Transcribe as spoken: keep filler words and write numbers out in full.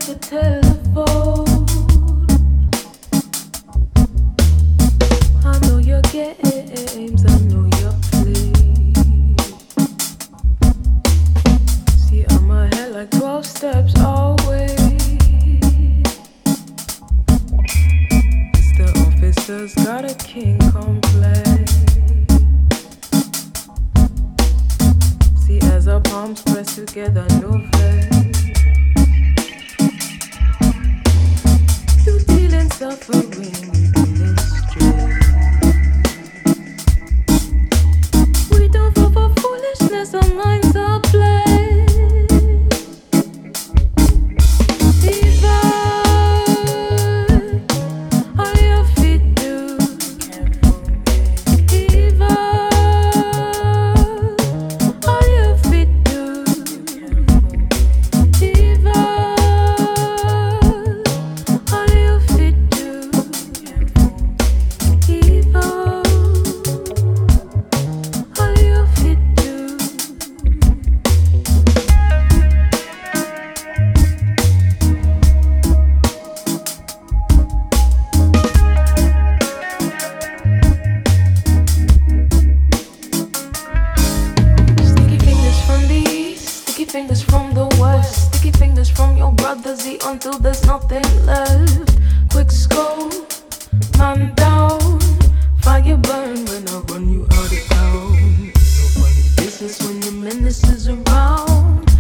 the telephone. I know your games, I know your plays. See, I'm ahead like twelve steps always. Mister Officer's got a king complex. See, as our palms press together, no flex. You dealing suffering, you dealing stress. We don't fall for foolishness, our minds are blessed. Divine, all your feet do. Divine, all your feet do. Divine, all your feet do. Divine, all your feet do. Sticky fingers from the east, sticky fingers from the west, sticky fingers from your brothers, eat until there's nothing left. Quick scope, man down, fire burn when I run you out of town. Ain't no funny business when the menace is around.